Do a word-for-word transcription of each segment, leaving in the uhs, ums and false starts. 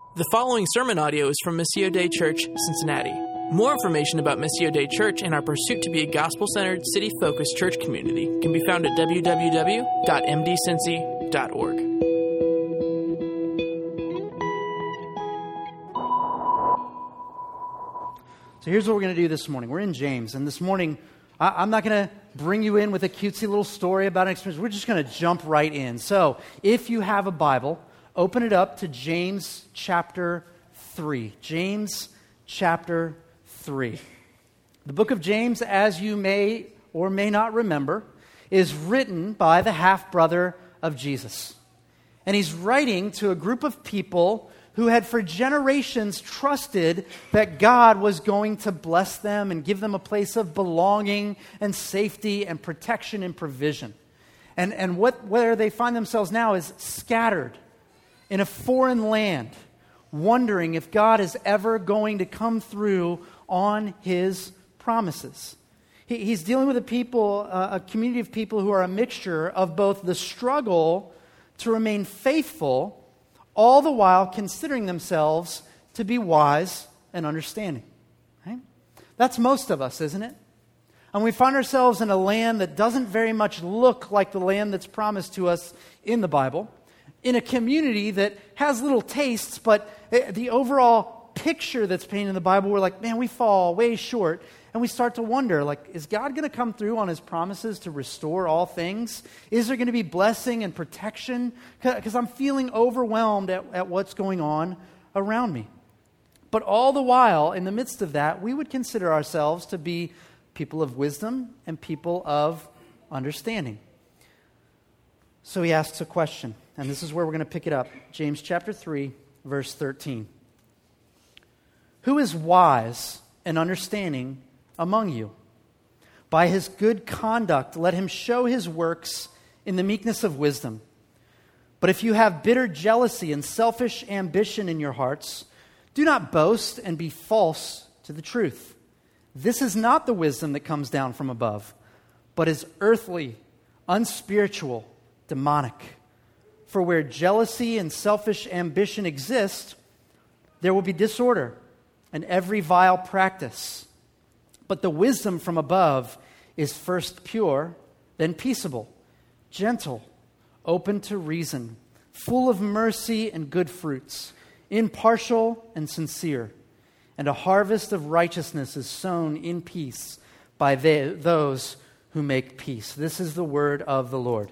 The following sermon audio is from Missio Dei Church, Cincinnati. More information about Missio Dei Church and our pursuit to be a gospel-centered, city-focused church community can be found at w w w dot m d cincy dot org. So here's what we're going to do this morning. We're in James, and this morning, I- I'm not going to bring you in with a cutesy little story about an experience. We're just going to jump right in. So if you have a Bible, open it up to James chapter three. James chapter three. The book of James, as you may or may not remember, is written by the half-brother of Jesus. And he's writing to a group of people who had for generations trusted that God was going to bless them and give them a place of belonging and safety and protection and provision. And, and what where they find themselves now is scattered in a foreign land, wondering if God is ever going to come through on His promises. He, he's dealing with a people, uh, a community of people who are a mixture of both the struggle to remain faithful, all the while considering themselves to be wise and understanding. Right? That's most of us, isn't it? And we find ourselves in a land that doesn't very much look like the land that's promised to us in the Bible, in a community that has little tastes, but the overall picture that's painted in the Bible, we're like, man, we fall way short. And we start to wonder, like, is God going to come through on His promises to restore all things? Is there going to be blessing and protection? Because I'm feeling overwhelmed at, at what's going on around me. But all the while, in the midst of that, we would consider ourselves to be people of wisdom and people of understanding. So he asks a question, and this is where we're going to pick it up. James chapter three, verse thirteen. Who is wise and understanding among you? By his good conduct, let him show his works in the meekness of wisdom. But if you have bitter jealousy and selfish ambition in your hearts, do not boast and be false to the truth. This is not the wisdom that comes down from above, but is earthly, unspiritual, demonic. For where jealousy and selfish ambition exist, there will be disorder and every vile practice. But the wisdom from above is first pure, then peaceable, gentle, open to reason, full of mercy and good fruits, impartial and sincere. And a harvest of righteousness is sown in peace by they, those who make peace. This is the word of the Lord.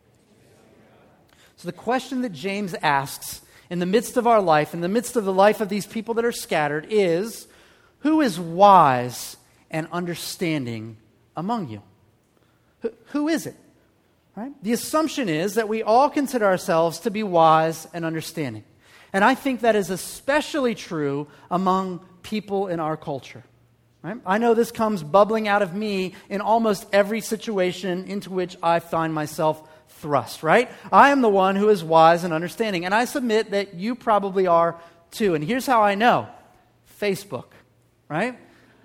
So the question that James asks in the midst of our life, in the midst of the life of these people that are scattered, is, who is wise and understanding among you? Who, who is it? Right? The assumption is that we all consider ourselves to be wise and understanding. And I think that is especially true among people in our culture. Right? I know this comes bubbling out of me in almost every situation into which I find myself thrust, right? I am the one who is wise and understanding, and I submit that you probably are too. And here's how I know. Facebook, right?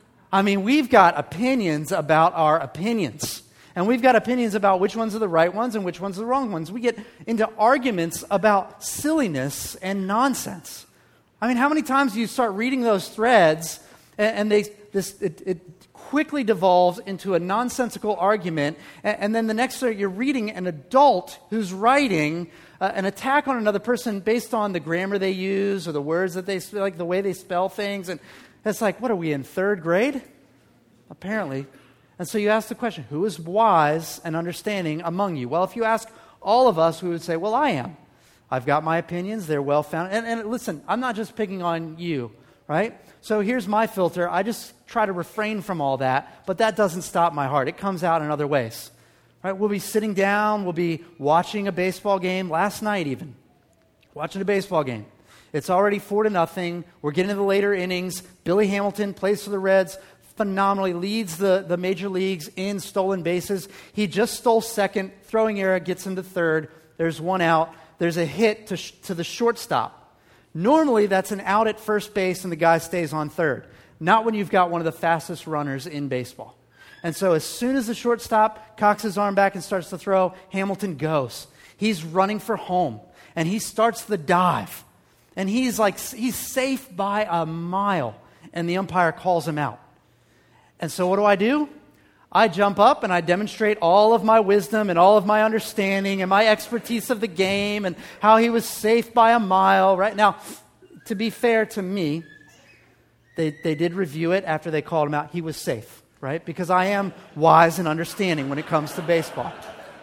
I mean, we've got opinions about our opinions, and we've got opinions about which ones are the right ones and which ones are the wrong ones. We get into arguments about silliness and nonsense. I mean, how many times do you start reading those threads, and, and they this it, it quickly devolves into a nonsensical argument, and, and then the next day you're reading an adult who's writing uh, an attack on another person based on the grammar they use or the words that they spell, like the way they spell things, and it's like, what are we in third grade? Apparently. And so you ask the question, who is wise and understanding among you? Well, if you ask all of us, we would say, well, I am. I've got my opinions, they're well founded. And, and listen, I'm not just picking on you, right? So here's my filter. I just try to refrain from all that, but that doesn't stop my heart. It comes out in other ways. Right? We'll be sitting down, we'll be watching a baseball game, last night even, watching a baseball game. It's already four to nothing. We're getting to the later innings. Billy Hamilton plays for the Reds, phenomenally, leads the, the major leagues in stolen bases. He just stole second, throwing error, gets into third. There's one out. There's a hit to, sh- to the shortstop. Normally, that's an out at first base and the guy stays on third. Not when you've got one of the fastest runners in baseball. And so as soon as the shortstop cocks his arm back and starts to throw, Hamilton goes. He's running for home, and he starts the dive. And he's like, he's safe by a mile. And the umpire calls him out. And so what do I do? I jump up and I demonstrate all of my wisdom and all of my understanding and my expertise of the game and how he was safe by a mile. Right now, to be fair to me, they, they did review it after they called him out. He was safe, right? Because I am wise and understanding when it comes to baseball.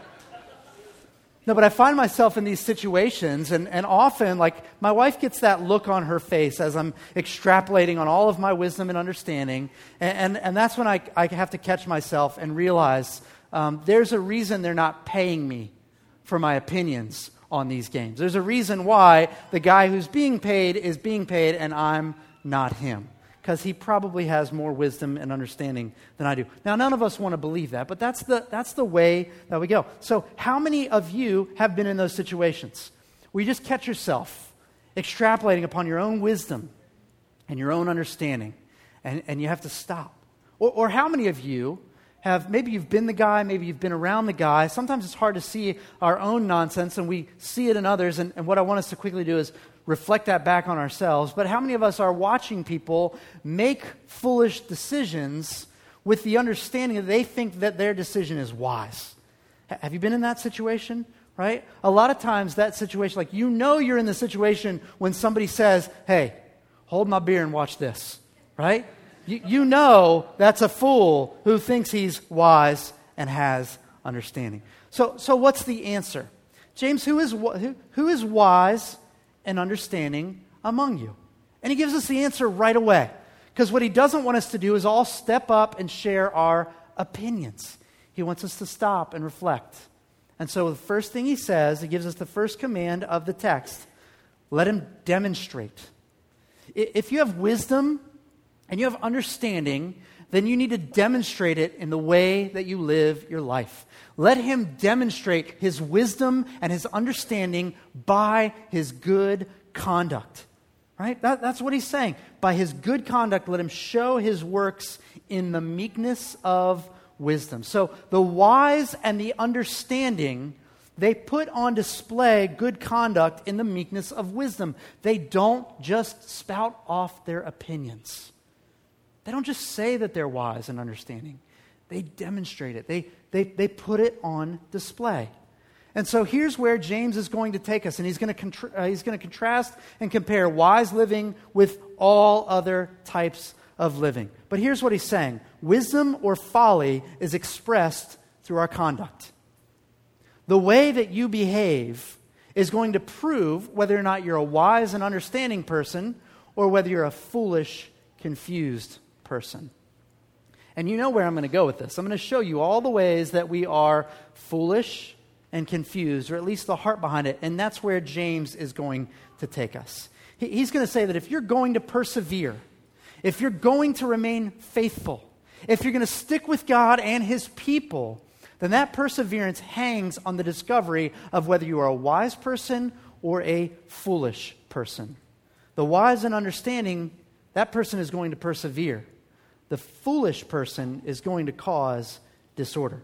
No, but I find myself in these situations, and, and often, like, my wife gets that look on her face as I'm extrapolating on all of my wisdom and understanding, and, and, and that's when I, I have to catch myself and realize um, there's a reason they're not paying me for my opinions on these games. There's a reason why the guy who's being paid is being paid and I'm not him. Because he probably has more wisdom and understanding than I do. Now, none of us want to believe that, but that's the that's the way that we go. So how many of you have been in those situations where you just catch yourself extrapolating upon your own wisdom and your own understanding, and, and you have to stop? Or, or how many of you have, maybe you've been the guy, maybe you've been around the guy. Sometimes it's hard to see our own nonsense, and we see it in others, and, and what I want us to quickly do is reflect that back on ourselves. But how many of us are watching people make foolish decisions with the understanding that they think that their decision is wise? H- have you been in that situation, right? A lot of times that situation, like you know you're in the situation when somebody says, hey, hold my beer and watch this, right? You, you know that's a fool who thinks he's wise and has understanding. So, so what's the answer? James, who is who, who is wise and understanding among you? And he gives us the answer right away. Because what he doesn't want us to do is all step up and share our opinions. He wants us to stop and reflect. And so the first thing he says, he gives us the first command of the text. Let him demonstrate. If you have wisdom and you have understanding, then you need to demonstrate it in the way that you live your life. Let him demonstrate his wisdom and his understanding by his good conduct. Right? That, that's what he's saying. By his good conduct, let him show his works in the meekness of wisdom. So the wise and the understanding, they put on display good conduct in the meekness of wisdom. They don't just spout off their opinions. They don't just say that they're wise and understanding. They demonstrate it. They, they, they put it on display. And so here's where James is going to take us, and he's going to contra- uh, he's going to contrast and compare wise living with all other types of living. But here's what he's saying. Wisdom or folly is expressed through our conduct. The way that you behave is going to prove whether or not you're a wise and understanding person or whether you're a foolish, confused person. And you know where I'm going to go with this. I'm going to show you all the ways that we are foolish and confused, or at least the heart behind it. And that's where James is going to take us. He, he's going to say that if you're going to persevere, if you're going to remain faithful, if you're going to stick with God and his people, then that perseverance hangs on the discovery of whether you are a wise person or a foolish person. The wise and understanding, that person is going to persevere. The foolish person is going to cause disorder.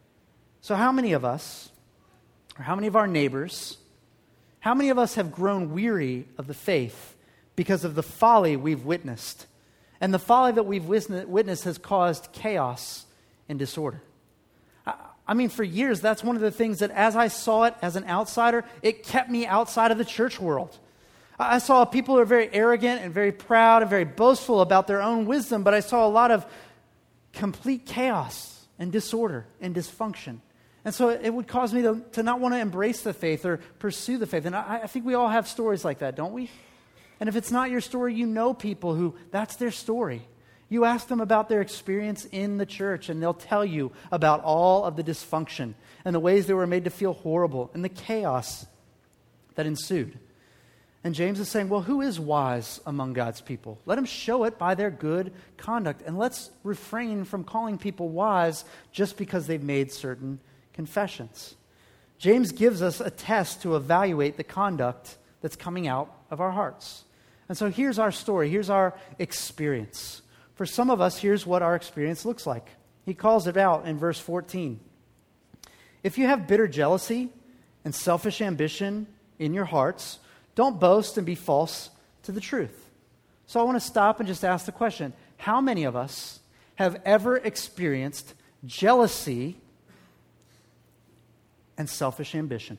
So how many of us, or how many of our neighbors, how many of us have grown weary of the faith because of the folly we've witnessed? And the folly that we've witnessed has caused chaos and disorder. I mean, for years, that's one of the things that as I saw it as an outsider, it kept me outside of the church world. I saw people who are very arrogant and very proud and very boastful about their own wisdom, but I saw a lot of complete chaos and disorder and dysfunction. And so it would cause me to, to not want to embrace the faith or pursue the faith. And I, I think we all have stories like that, don't we? And if it's not your story, you know people who that's their story. You ask them about their experience in the church, and they'll tell you about all of the dysfunction and the ways they were made to feel horrible and the chaos that ensued. And James is saying, well, who is wise among God's people? Let him show it by their good conduct. And let's refrain from calling people wise just because they've made certain confessions. James gives us a test to evaluate the conduct that's coming out of our hearts. And so here's our story. Here's our experience. For some of us, here's what our experience looks like. He calls it out in verse fourteen. If you have bitter jealousy and selfish ambition in your hearts, don't boast and be false to the truth. So I want to stop and just ask the question, how many of us have ever experienced jealousy and selfish ambition?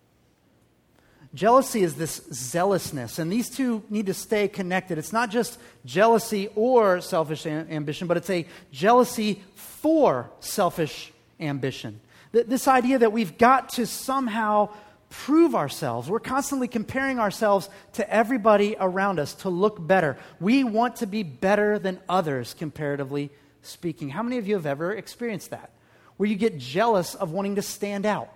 Jealousy is this zealousness, and these two need to stay connected. It's not just jealousy or selfish a- ambition, but it's a jealousy for selfish ambition. Th- this idea that we've got to somehow prove ourselves. We're constantly comparing ourselves to everybody around us to look better. We want to be better than others, comparatively speaking. How many of you have ever experienced that? Where you get jealous of wanting to stand out?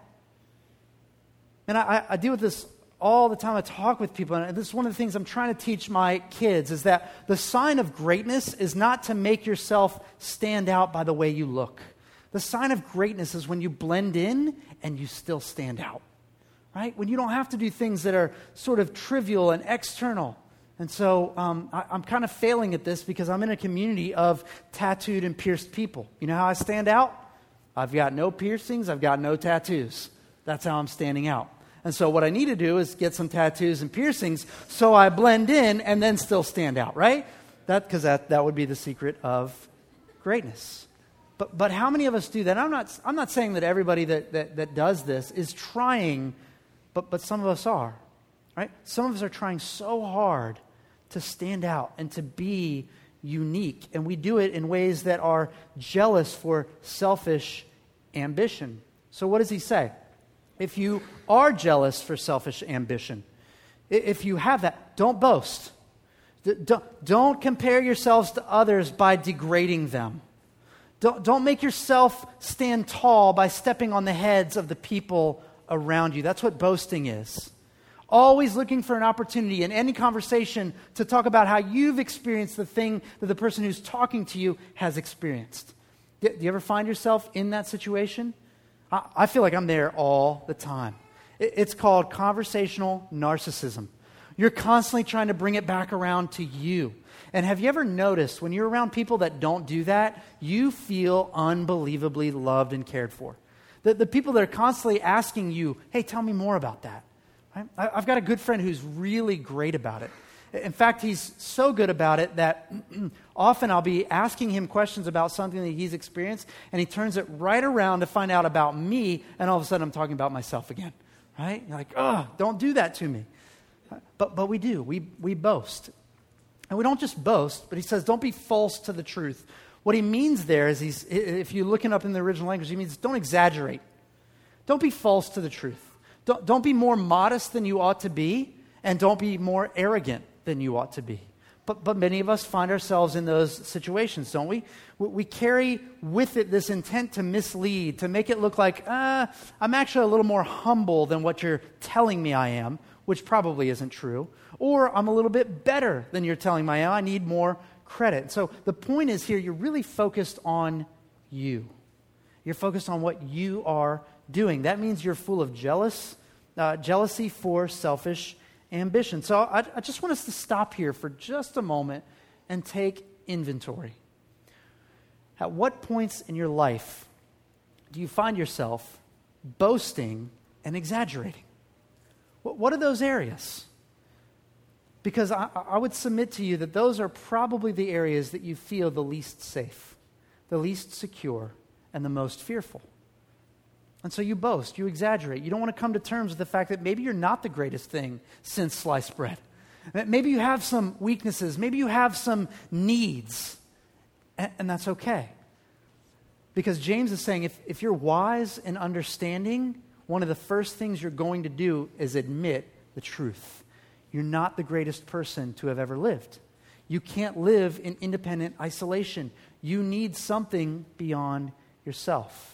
And I, I deal with this all the time. I talk with people, and this is one of the things I'm trying to teach my kids, is that the sign of greatness is not to make yourself stand out by the way you look. The sign of greatness is when you blend in and you still stand out, right? When you don't have to do things that are sort of trivial and external. And so um, I, I'm kind of failing at this because I'm in a community of tattooed and pierced people. You know how I stand out? I've got no piercings, I've got no tattoos. That's how I'm standing out. And so what I need to do is get some tattoos and piercings so I blend in and then still stand out, right? That because that, that would be the secret of greatness. But but how many of us do that? I'm not I'm not saying that everybody that, that, that does this is trying, but but some of us are, right? Some of us are trying so hard to stand out and to be unique. And we do it in ways that are jealous for selfish ambition. So what does he say? If you are jealous for selfish ambition, if you have that, don't boast. Don't compare yourselves to others by degrading them. Don't, don't make yourself stand tall by stepping on the heads of the people around you. That's what boasting is. Always looking for an opportunity in any conversation to talk about how you've experienced the thing that the person who's talking to you has experienced. Do you ever find yourself in that situation? I feel like I'm there all the time. It's called conversational narcissism. You're constantly trying to bring it back around to you. And have you ever noticed when you're around people that don't do that, you feel unbelievably loved and cared for? The, the people that are constantly asking you, hey, tell me more about that. Right? I, I've got a good friend who's really great about it. In fact, he's so good about it that often I'll be asking him questions about something that he's experienced, and he turns it right around to find out about me, and all of a sudden I'm talking about myself again, right? You're like, oh, don't do that to me. But but we do. We we boast. And we don't just boast, but he says, don't be false to the truth. What he means there is, he's, if you're looking up in the original language, he means don't exaggerate. Don't be false to the truth. Don't, don't be more modest than you ought to be, and don't be more arrogant than you ought to be. But but many of us find ourselves in those situations, don't we? We, we carry with it this intent to mislead, to make it look like, uh, I'm actually a little more humble than what you're telling me I am, which probably isn't true. Or I'm a little bit better than you're telling me I am. I need more credit. So the point is here, you're really focused on you. You're focused on what you are doing. That means you're full of jealous, uh, jealousy for selfish ambition. So I, I just want us to stop here for just a moment and take inventory. At what points in your life do you find yourself boasting and exaggerating? What, what are those areas? Because I, I would submit to you that those are probably the areas that you feel the least safe, the least secure, and the most fearful. And so you boast, you exaggerate. You don't want to come to terms with the fact that maybe you're not the greatest thing since sliced bread. Maybe you have some weaknesses. Maybe you have some needs. And, and that's okay. Because James is saying if, if you're wise and understanding, one of the first things you're going to do is admit the truth. You're not the greatest person to have ever lived. You can't live in independent isolation. You need something beyond yourself.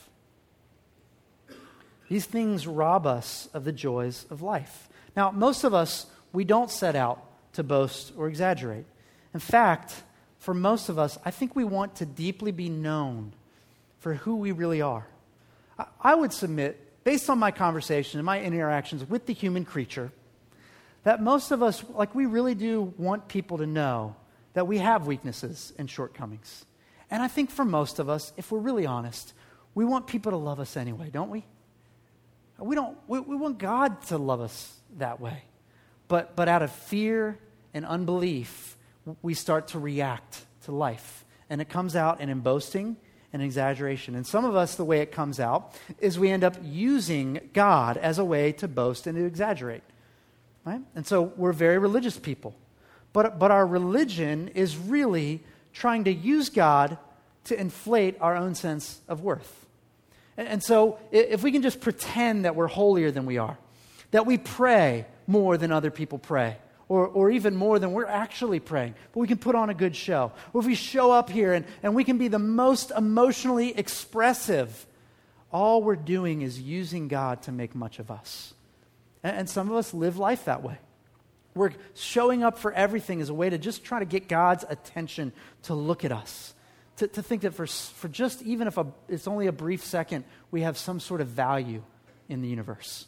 These things rob us of the joys of life. Now, most of us, we don't set out to boast or exaggerate. In fact, for most of us, I think we want to deeply be known for who we really are. I, I would submit, based on my conversation and my interactions with the human creature, that most of us, like we really do want people to know that we have weaknesses and shortcomings. And I think for most of us, if we're really honest, we want people to love us anyway, don't we? We don't. We, we want God to love us that way. But, but out of fear and unbelief, we start to react to life. And it comes out in boasting and exaggeration. And some of us, the way it comes out is we end up using God as a way to boast and to exaggerate. Right? And so we're very religious people. But, but our religion is really trying to use God to inflate our own sense of worth. And, and so if we can just pretend that we're holier than we are, that we pray more than other people pray, or, or even more than we're actually praying, but we can put on a good show. Or if we show up here and, and we can be the most emotionally expressive, all we're doing is using God to make much of us. And, and some of us live life that way. We're showing up for everything as a way to just try to get God's attention to look at us, to, to think that for, for just even if a, it's only a brief second, we have some sort of value in the universe.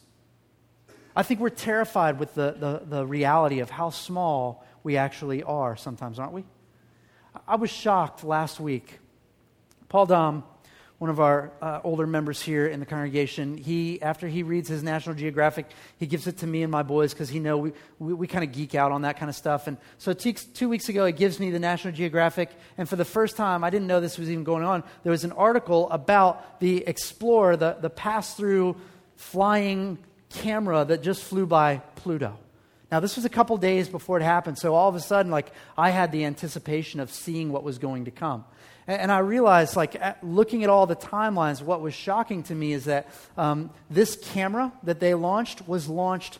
I think we're terrified with the, the, the reality of how small we actually are sometimes, aren't we? I was shocked last week. Paul Dom, one of our uh, older members here in the congregation, he, after he reads his National Geographic, he gives it to me and my boys because he know we, we, we kind of geek out on that kind of stuff. And so t- two weeks ago, he gives me the National Geographic, and for the first time, I didn't know this was even going on, there was an article about the Explorer, the, the pass-through flying camera that just flew by Pluto. Now, this was a couple days before it happened, so all of a sudden, like, I had the anticipation of seeing what was going to come. And, and I realized, like, at, looking at all the timelines, what was shocking to me is that um, this camera that they launched was launched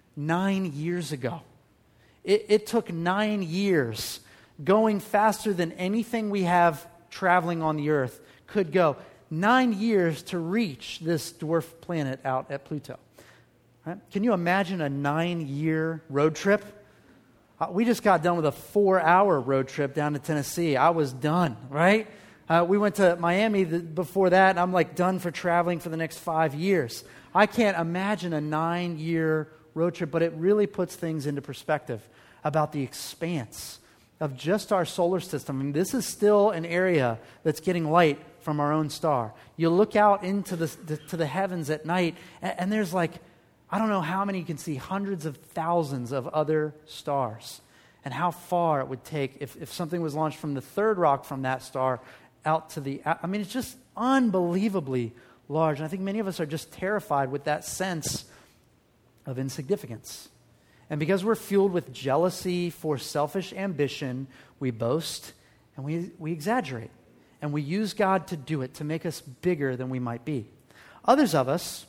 nine years ago. It, it took nine years, going faster than anything we have traveling on the Earth could go. Nine years to reach this dwarf planet out at Pluto. Right? Can you imagine a nine-year road trip? Uh, we just got done with a four-hour road trip down to Tennessee. I was done, right? Uh, we went to Miami the, before that, and I'm like done for traveling for the next five years. I can't imagine a nine-year road trip, but it really puts things into perspective about the expanse of just our solar system. I mean, this is still an area that's getting light from our own star. You look out into the, the to the heavens at night, and, and there's like, I don't know how many you can see, hundreds of thousands of other stars, and how far it would take if, if something was launched from the third rock from that star out to the, I mean, it's just unbelievably large. And I think many of us are just terrified with that sense of insignificance. And because we're fueled with jealousy for selfish ambition, we boast and we, we exaggerate. And we use God to do it, to make us bigger than we might be. Others of us,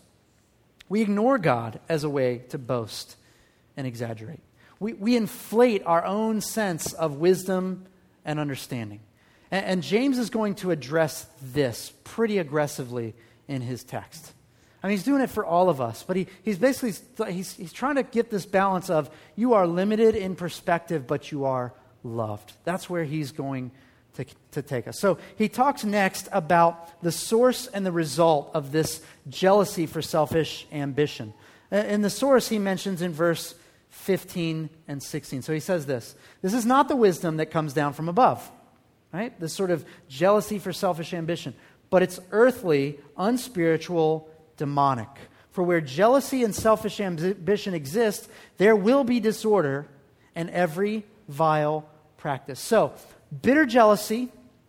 we ignore God as a way to boast and exaggerate. We, we inflate our own sense of wisdom and understanding. And, and James is going to address this pretty aggressively in his text. I mean, he's doing it for all of us, but he, he's basically, he's, he's trying to get this balance of you are limited in perspective, but you are loved. That's where he's going To, to take us. So he talks next about the source and the result of this jealousy for selfish ambition. In the source, he mentions in verse fifteen and sixteen. So he says this, this is not the wisdom that comes down from above, right? This sort of jealousy for selfish ambition, but it's earthly, unspiritual, demonic. For where jealousy and selfish ambition exist, there will be disorder and every vile practice. So, bitter jealousy,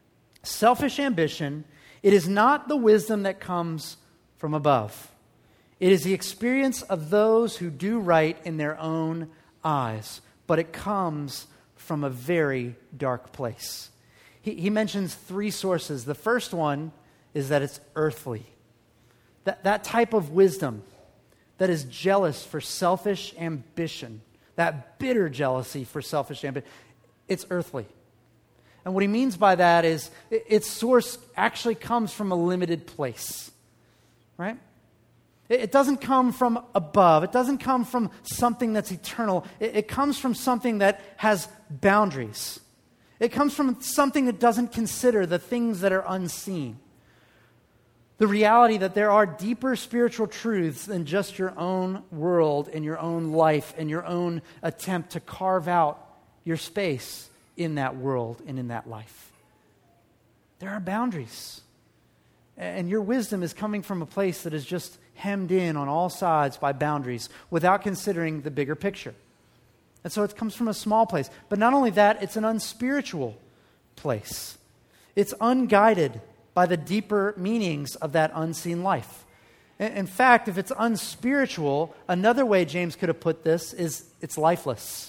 selfish ambition, it is not the wisdom that comes from above. It is the experience of those who do right in their own eyes, but it comes from a very dark place. He, he mentions three sources. The first one is that it's earthly. That, that type of wisdom that is jealous for selfish ambition, that bitter jealousy for selfish ambition, it's earthly. And what he means by that is its source actually comes from a limited place, right? It doesn't come from above. It doesn't come from something that's eternal. It comes from something that has boundaries. It comes from something that doesn't consider the things that are unseen. The reality that there are deeper spiritual truths than just your own world and your own life and your own attempt to carve out your space in that world and in that life. There are boundaries. And your wisdom is coming from a place that is just hemmed in on all sides by boundaries without considering the bigger picture. And so it comes from a small place. But not only that, it's an unspiritual place. It's unguided by the deeper meanings of that unseen life. In fact, if it's unspiritual, another way James could have put this is it's lifeless.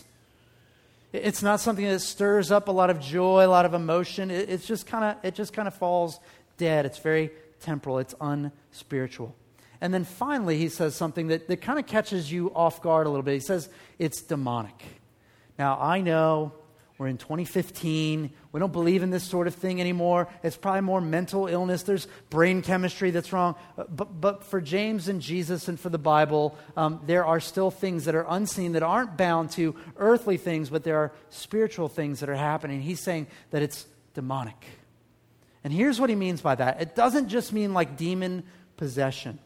It's not something that stirs up a lot of joy, a lot of emotion. It's just kind of it just kind of falls dead. It's very temporal. It's unspiritual. And then finally, he says something that, that kind of catches you off guard a little bit. He says it's demonic. Now, I know we're in twenty fifteen. We don't believe in this sort of thing anymore. It's probably more mental illness. There's brain chemistry that's wrong. But, but for James and Jesus and for the Bible, um, there are still things that are unseen that aren't bound to earthly things, but there are spiritual things that are happening. He's saying that it's demonic. And here's what he means by that. It doesn't just mean like demon possession,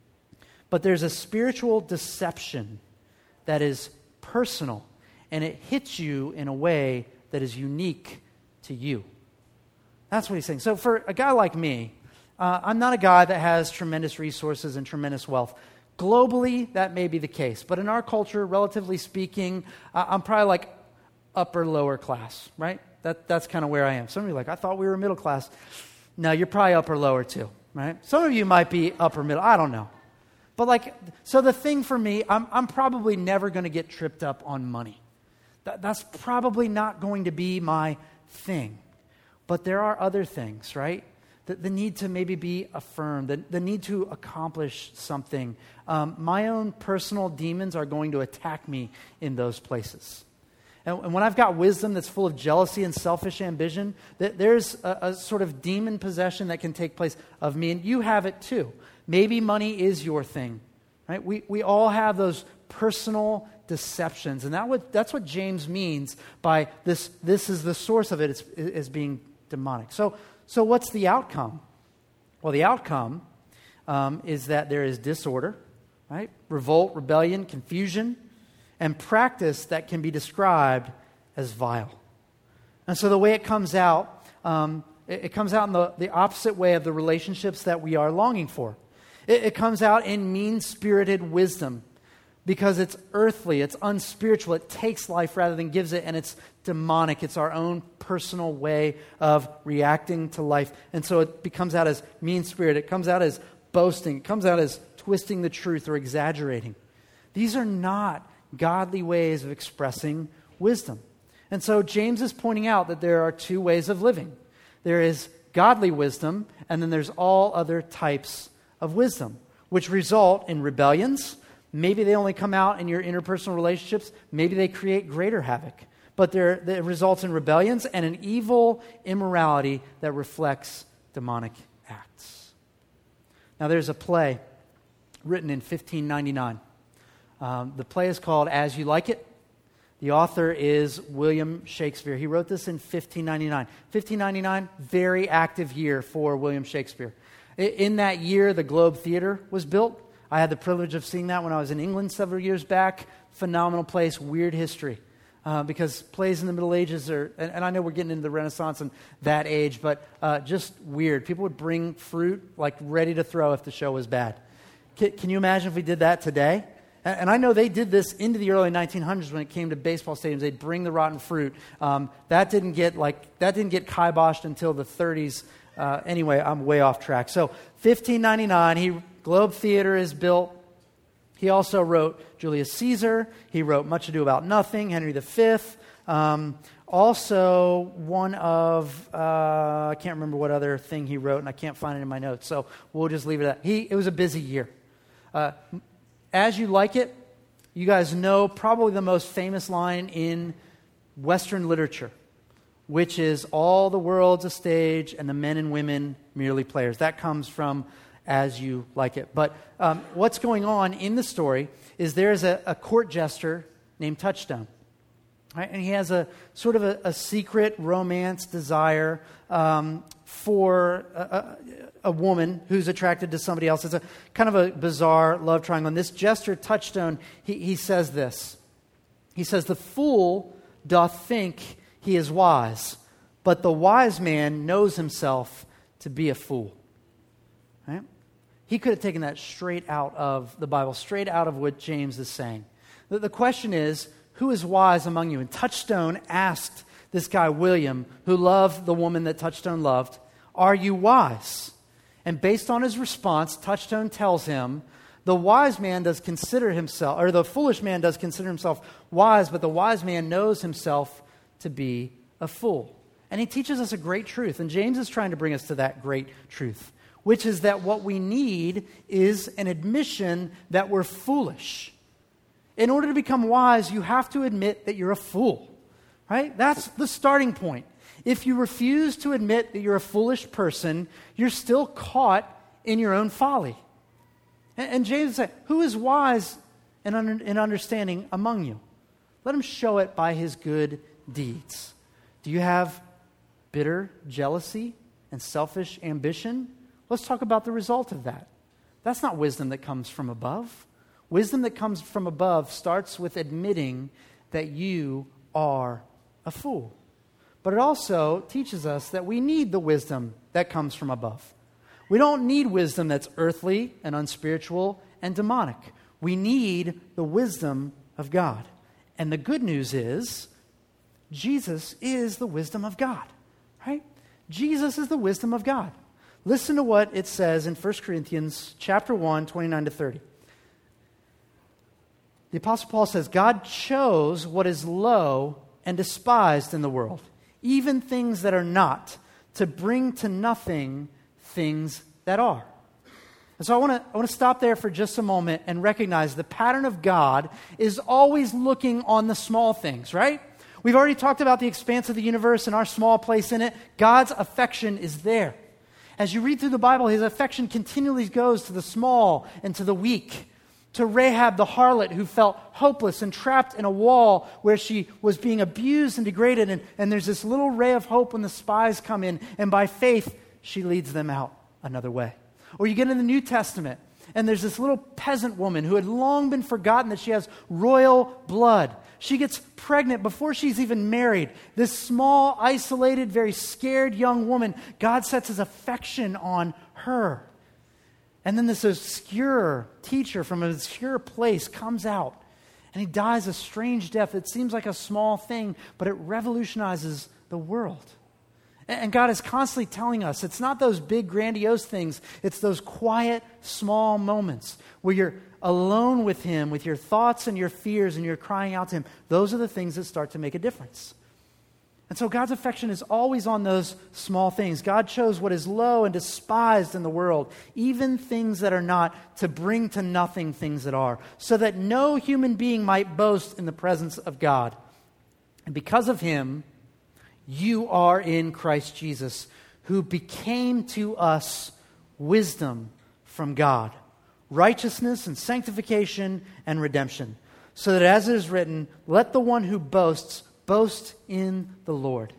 but there's a spiritual deception that is personal, and it hits you in a way that is unique to you. That's what he's saying. So for a guy like me, uh, I'm not a guy that has tremendous resources and tremendous wealth. Globally, that may be the case. But in our culture, relatively speaking, uh, I'm probably like upper, lower class, right? That, that's kind of where I am. Some of you are like, I thought we were middle class. No, you're probably upper, lower too, right? Some of you might be upper, middle. I don't know. But like, so the thing for me, I'm, I'm probably never going to get tripped up on money. That, that's probably not going to be my thing. But there are other things, right? The, the need to maybe be affirmed, the, the need to accomplish something. Um, my own personal demons are going to attack me in those places. And, and when I've got wisdom that's full of jealousy and selfish ambition, th- there's a, a sort of demon possession that can take place of me, and you have it too. Maybe money is your thing, right? We we all have those personal deceptions, and that what that's what James means by this. This is the source of it. It's is being demonic. So so what's the outcome? Well, the outcome um, is that there is disorder, right? Revolt, rebellion, confusion, and practice that can be described as vile. And so the way it comes out, um, it, it comes out in the, the opposite way of the relationships that we are longing for. It, it comes out in mean-spirited wisdom because it's earthly, it's unspiritual, it takes life rather than gives it, and it's demonic. It's our own personal way of reacting to life. And so it becomes out as mean-spirited. It comes out as boasting. It comes out as twisting the truth or exaggerating. These are not godly ways of expressing wisdom. And so James is pointing out that there are two ways of living. There is godly wisdom, and then there's all other types of wisdom, which result in rebellions. Maybe they only come out in your interpersonal relationships. Maybe they create greater havoc. But there, it results in rebellions and an evil immorality that reflects demonic acts. Now there's a play written in fifteen ninety-nine. Um, the play is called As You Like It. The author is William Shakespeare. He wrote this in fifteen ninety-nine. fifteen ninety-nine, very active year for William Shakespeare. In that year, the Globe Theater was built. I had the privilege of seeing that when I was in England several years back. Phenomenal place, weird history. Uh, because plays in the Middle Ages are, and, and I know we're getting into the Renaissance and that age, but uh, just weird. People would bring fruit like ready to throw if the show was bad. Can, can you imagine if we did that today? And I know they did this into the early nineteen hundreds when it came to baseball stadiums. They'd bring the rotten fruit. Um, that didn't get like that didn't get kiboshed until the thirties. Uh, anyway, I'm way off track. So fifteen ninety-nine, he Globe Theater is built. He also wrote Julius Caesar. He wrote Much Ado About Nothing, Henry the Fifth. Um, also, one of uh, I can't remember what other thing he wrote, and I can't find it in my notes. So we'll just leave it at that. He it was a busy year. Uh, As You Like It, you guys know probably the most famous line in Western literature, which is all the world's a stage and the men and women merely players. That comes from As You Like It. But um, what's going on in the story is there's a, a court jester named Touchstone. Right? And he has a sort of a, a secret romance desire um, for a, a, a woman who's attracted to somebody else. It's a kind of a bizarre love triangle. And this jester, Touchstone, he, he says this. He says, "The fool doth think he is wise, but the wise man knows himself to be a fool." Right? He could have taken that straight out of the Bible, straight out of what James is saying. The, the question is, who is wise among you? And Touchstone asked this guy, William, who loved the woman that Touchstone loved, are you wise? And based on his response, Touchstone tells him, the wise man does consider himself, or the foolish man does consider himself wise, but the wise man knows himself to be a fool. And he teaches us a great truth, and James is trying to bring us to that great truth, which is that what we need is an admission that we're foolish. In order to become wise, you have to admit that you're a fool, right? That's the starting point. If you refuse to admit that you're a foolish person, you're still caught in your own folly. And, and James said, who is wise in, under, in understanding among you? Let him show it by his good deeds. Do you have bitter jealousy and selfish ambition? Let's talk about the result of that. That's not wisdom that comes from above. Wisdom that comes from above starts with admitting that you are a fool. But it also teaches us that we need the wisdom that comes from above. We don't need wisdom that's earthly and unspiritual and demonic. We need the wisdom of God. And the good news is, Jesus is the wisdom of God, right? Jesus is the wisdom of God. Listen to what it says in First Corinthians chapter one, twenty-nine to thirty. The Apostle Paul says, God chose what is low and despised in the world, even things that are not, to bring to nothing things that are. And so I want to I want to stop there for just a moment and recognize the pattern of God is always looking on the small things, right? We've already talked about the expanse of the universe and our small place in it. God's affection is there. As you read through the Bible, his affection continually goes to the small and to the weak. To Rahab the harlot who felt hopeless and trapped in a wall where she was being abused and degraded. And, and there's this little ray of hope when the spies come in. And by faith, she leads them out another way. Or you get in the New Testament, and there's this little peasant woman who had long been forgotten that she has royal blood. She gets pregnant before she's even married. This small, isolated, very scared young woman, God sets his affection on her. And then this obscure teacher from an obscure place comes out, and he dies a strange death. It seems like a small thing, but it revolutionizes the world. And God is constantly telling us, it's not those big, grandiose things. It's those quiet, small moments where you're alone with him, with your thoughts and your fears, and you're crying out to him. Those are the things that start to make a difference. And so God's affection is always on those small things. God chose what is low and despised in the world, even things that are not, to bring to nothing things that are, so that no human being might boast in the presence of God. And because of him, you are in Christ Jesus, who became to us wisdom from God, righteousness and sanctification and redemption, so that as it is written, let the one who boasts boast in the Lord.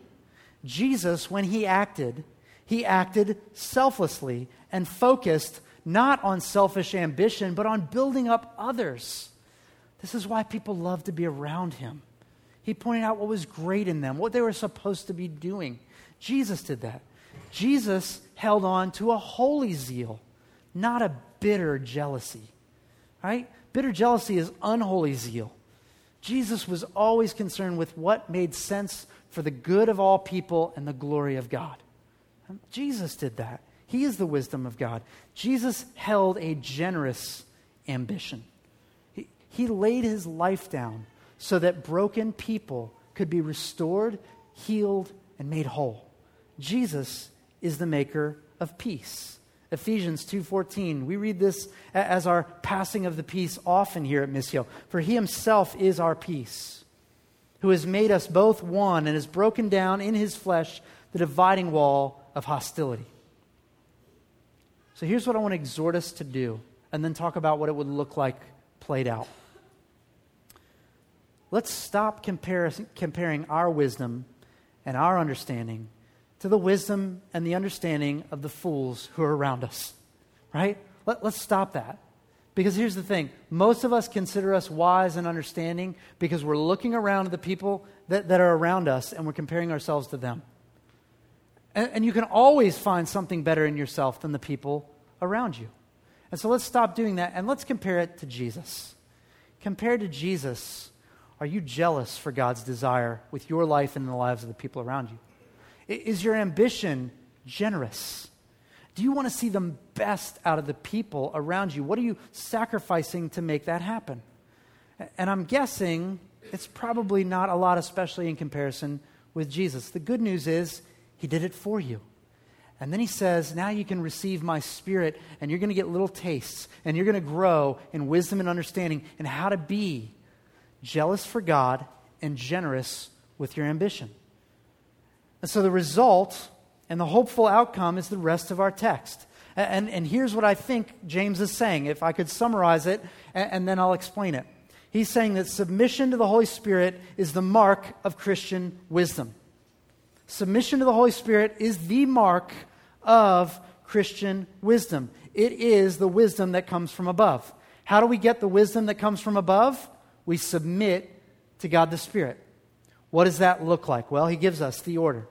Jesus, when he acted, he acted selflessly and focused not on selfish ambition, but on building up others. This is why people love to be around him. He pointed out what was great in them, what they were supposed to be doing. Jesus did that. Jesus held on to a holy zeal, not a bitter jealousy. Right? Bitter jealousy is unholy zeal. Jesus was always concerned with what made sense for the good of all people and the glory of God. Jesus did that. He is the wisdom of God. Jesus held a generous ambition. He, he laid his life down so that broken people could be restored, healed, and made whole. Jesus is the maker of peace. Ephesians two fourteen, we read this as our passing of the peace often here at Missio. For he himself is our peace, who has made us both one and has broken down in his flesh the dividing wall of hostility. So here's what I want to exhort us to do, and then talk about what it would look like played out. Let's stop compar- comparing our wisdom and our understanding to the wisdom and the understanding of the fools who are around us, right? Let, let's stop that. Because here's the thing. Most of us consider us wise and understanding because we're looking around at the people that, that are around us and we're comparing ourselves to them. And, and you can always find something better in yourself than the people around you. And so let's stop doing that and let's compare it to Jesus. Compared to Jesus, Are you jealous for God's desire with your life and the lives of the people around you? Is your ambition generous? Do you want to see the best out of the people around you? What are you sacrificing to make that happen? And I'm guessing it's probably not a lot, especially in comparison with Jesus. The good news is he did it for you. And then he says, now you can receive my Spirit, and you're going to get little tastes, and you're going to grow in wisdom and understanding and how to be jealous for God and generous with your ambition. And so the result and the hopeful outcome is the rest of our text. And, and here's what I think James is saying, if I could summarize it, and, and then I'll explain it. He's saying that submission to the Holy Spirit is the mark of Christian wisdom. Submission to the Holy Spirit is the mark of Christian wisdom. It is the wisdom that comes from above. How do we get the wisdom that comes from above? We submit to God the Spirit. What does that look like? Well, he gives us the order.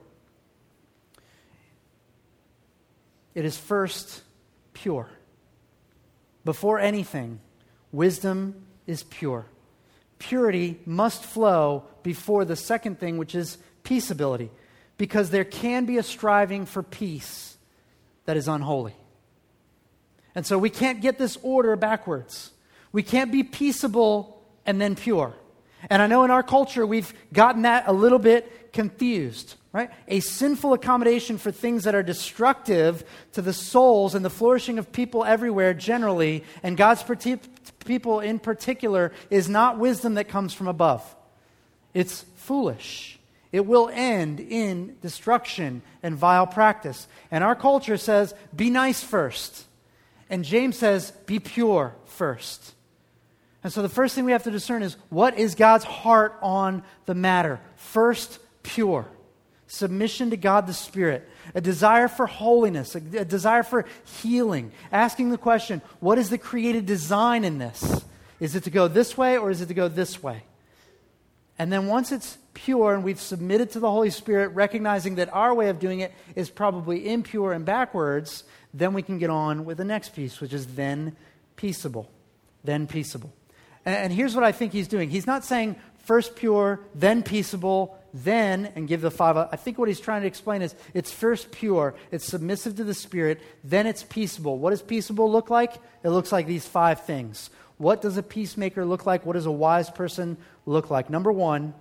It is first pure. Before anything, wisdom is pure. Purity must flow before the second thing, which is peaceability, because there can be a striving for peace that is unholy. And so we can't get this order backwards. We can't be peaceable and then pure. And I know in our culture we've gotten that a little bit confused, right? A sinful accommodation for things that are destructive to the souls and the flourishing of people everywhere generally, and God's people in particular, is not wisdom that comes from above. It's foolish. It will end in destruction and vile practice. And our culture says, be nice first. And James says, be pure first. And so the first thing we have to discern is, what is God's heart on the matter? First, pure. Submission to God the Spirit. A desire for holiness. A, a desire for healing. Asking the question, what is the created design in this? Is it to go this way or is it to go this way? And then once it's pure and we've submitted to the Holy Spirit, recognizing that our way of doing it is probably impure and backwards, then we can get on with the next piece, which is then peaceable. Then peaceable. And, and here's what I think he's doing. He's not saying first pure, then peaceable, then, and give the five. I think what he's trying to explain is it's first pure, it's submissive to the Spirit, then it's peaceable. What does peaceable look like? It looks like these five things. What does a peacemaker look like? What does a wise person look like? Number one,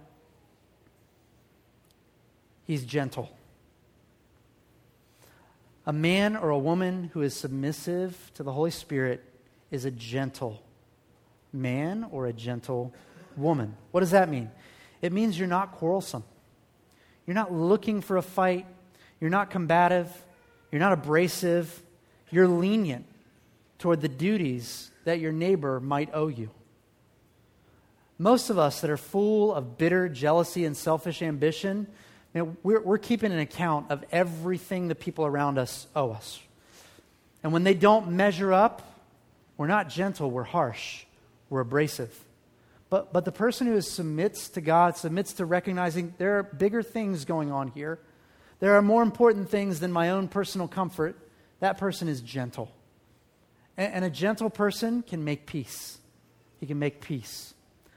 he's gentle. A man or a woman who is submissive to the Holy Spirit is a gentle man or a gentle woman. What does that mean? It means you're not quarrelsome. You're not looking for a fight. You're not combative. You're not abrasive. You're lenient toward the duties that your neighbor might owe you. Most of us that are full of bitter jealousy and selfish ambition, you know, we're, we're keeping an account of everything the people around us owe us. And when they don't measure up, we're not gentle, we're harsh, we're abrasive. But, but the person who submits to God, submits to recognizing there are bigger things going on here, there are more important things than my own personal comfort, that person is gentle. And, and a gentle person can make peace. He can make peace.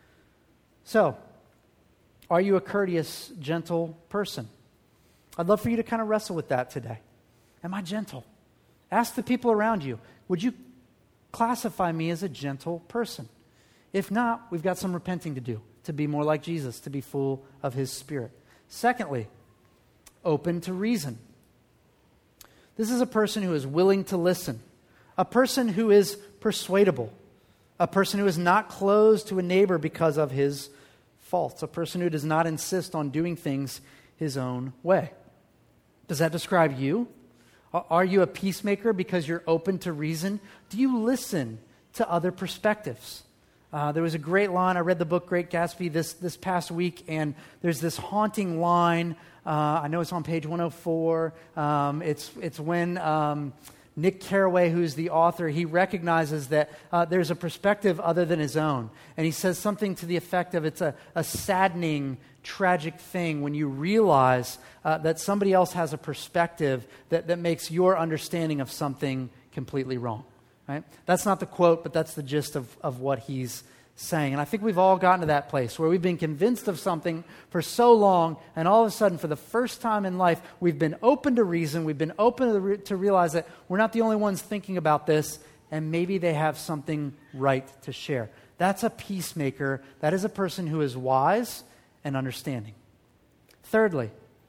So, are you a courteous, gentle person? I'd love for you to kind of wrestle with that today. Am I gentle? Ask the people around you, would you classify me as a gentle person? If not, we've got some repenting to do, to be more like Jesus, to be full of His Spirit. Secondly, open to reason. This is a person who is willing to listen, a person who is persuadable, a person who is not closed to a neighbor because of his faults, a person who does not insist on doing things his own way. Does that describe you? Are you a peacemaker because you're open to reason? Do you listen to other perspectives? Uh, there was a great line. I read the book Great Gatsby this, this past week, and there's this haunting line. Uh, I know it's on page one oh four. Um, it's, it's when um, Nick Carraway, who's the author, he recognizes that uh, there's a perspective other than his own. And he says something to the effect of, it's a, a saddening, tragic thing when you realize uh, that somebody else has a perspective that, that makes your understanding of something completely wrong. Right? That's not the quote, but that's the gist of, of what he's saying. And I think we've all gotten to that place where we've been convinced of something for so long, and all of a sudden, for the first time in life, we've been open to reason, we've been open to, re- to realize that we're not the only ones thinking about this, and maybe they have something right to share. That's a peacemaker. That is a person who is wise and understanding. Thirdly,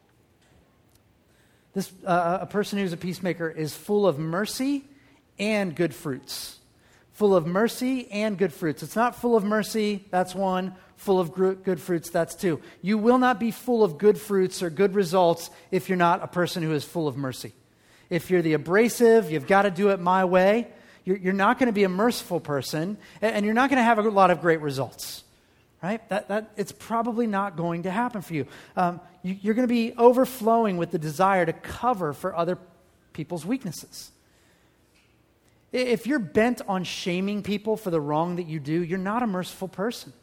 this uh, a person who's a peacemaker is full of mercy and good fruits. Full of mercy and good fruits. It's not full of mercy, that's one. Full of gr- good fruits, that's two. You will not be full of good fruits or good results if you're not a person who is full of mercy. If you're the abrasive, you've got to do it my way, you're, you're not going to be a merciful person, and, and you're not going to have a lot of great results. Right? That, that, it's probably not going to happen for you. Um, you you're going to be overflowing with the desire to cover for other people's weaknesses. If you're bent on shaming people for the wrong that you do, you're not a merciful person.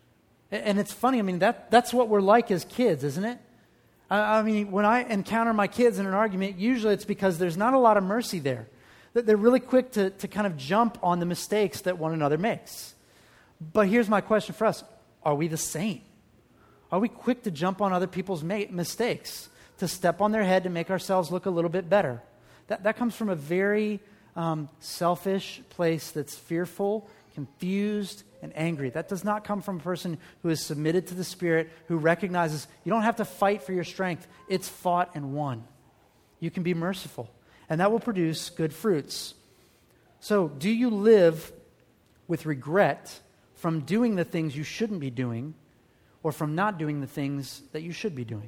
And it's funny, I mean, that that's what we're like as kids, isn't it? I, I mean, when I encounter my kids in an argument, usually it's because there's not a lot of mercy there. That they're really quick to, to kind of jump on the mistakes that one another makes. But here's my question for us. Are we the same? Are we quick to jump on other people's ma- mistakes, to step on their head to make ourselves look a little bit better? That, that comes from a very um, selfish place that's fearful, confused, and angry. That does not come from a person who is submitted to the Spirit, who recognizes you don't have to fight for your strength. It's fought and won. You can be merciful, and that will produce good fruits. So, do you live with regret from doing the things you shouldn't be doing, or from not doing the things that you should be doing?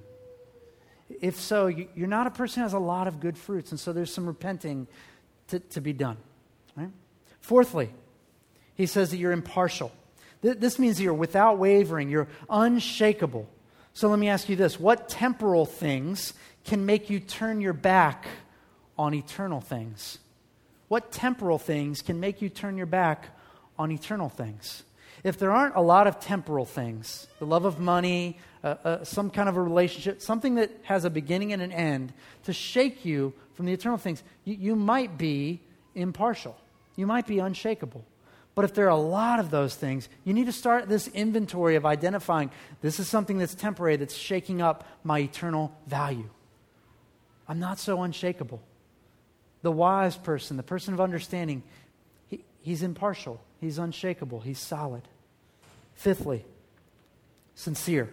If so, you're not a person who has a lot of good fruits, and so there's some repenting to, to be done. Right? Fourthly, he says that you're impartial. Th- this means that you're without wavering, you're unshakable. So let me ask you this. What temporal things can make you turn your back on eternal things? What temporal things can make you turn your back on eternal things? If there aren't a lot of temporal things, the love of money, uh, uh, some kind of a relationship, something that has a beginning and an end, to shake you from the eternal things, you, you might be impartial. You might be unshakable. But if there are a lot of those things, you need to start this inventory of identifying, this is something that's temporary, that's shaking up my eternal value. I'm not so unshakable. The wise person, the person of understanding, he, he's impartial. He's unshakable. He's solid. Fifthly, sincere.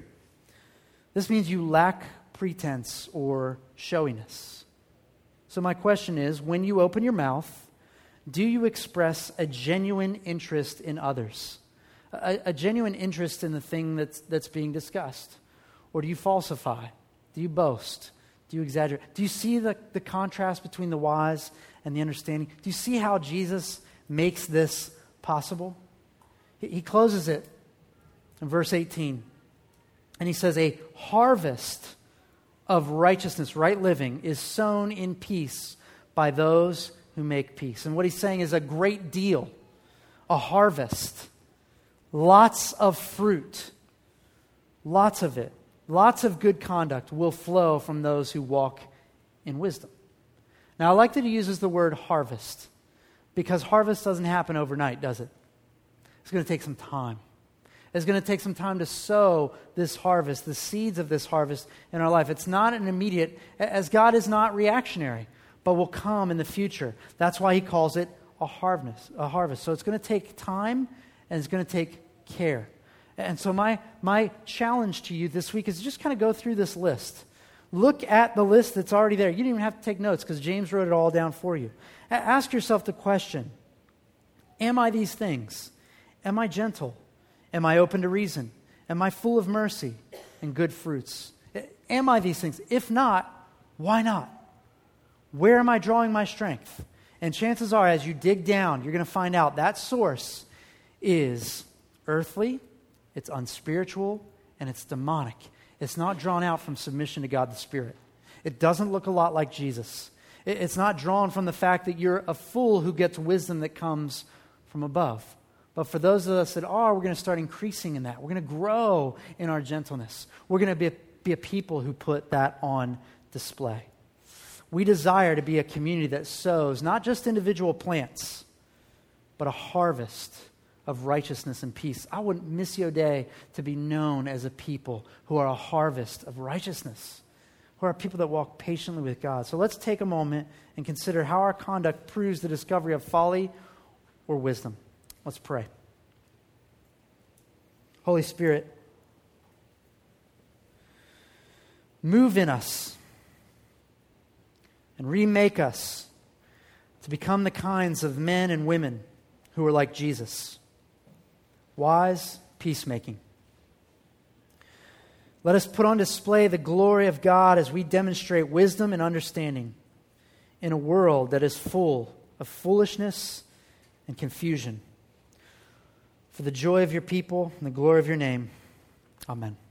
This means you lack pretense or showiness. So my question is, when you open your mouth, do you express a genuine interest in others? A, a genuine interest in the thing that's, that's being discussed? Or do you falsify? Do you boast? Do you exaggerate? Do you see the, the contrast between the wise and the understanding? Do you see how Jesus makes this possible? He, he closes it in verse eighteen. And he says, a harvest of righteousness, right living, is sown in peace by those who make peace. And what he's saying is a great deal, a harvest, lots of fruit, lots of it, lots of good conduct will flow from those who walk in wisdom. Now, I like that he uses the word harvest, because harvest doesn't happen overnight, does it? It's going to take some time. It's going to take some time to sow this harvest, the seeds of this harvest in our life. It's not an immediate, as God is not reactionary, but will come in the future. That's why he calls it a harvest. A harvest. So it's going to take time, and it's going to take care. And so my, my challenge to you this week is just kind of go through this list. Look at the list that's already there. You don't even have to take notes because James wrote it all down for you. A- ask yourself the question, am I these things? Am I gentle? Am I open to reason? Am I full of mercy and good fruits? Am I these things? If not, why not? Where am I drawing my strength? And chances are, as you dig down, you're going to find out that source is earthly, it's unspiritual, and it's demonic. It's not drawn out from submission to God the Spirit. It doesn't look a lot like Jesus. It's not drawn from the fact that you're a fool who gets wisdom that comes from above. But for those of us that are, we're going to start increasing in that. We're going to grow in our gentleness. We're going to be a, be a people who put that on display. We desire to be a community that sows not just individual plants, but a harvest of righteousness and peace. I want Missio Dei to be known as a people who are a harvest of righteousness, who are people that walk patiently with God. So let's take a moment and consider how our conduct proves the discovery of folly or wisdom. Let's pray. Holy Spirit, move in us and remake us to become the kinds of men and women who are like Jesus. Wise peacemaking. Let us put on display the glory of God as we demonstrate wisdom and understanding in a world that is full of foolishness and confusion. For the joy of your people and the glory of your name. Amen.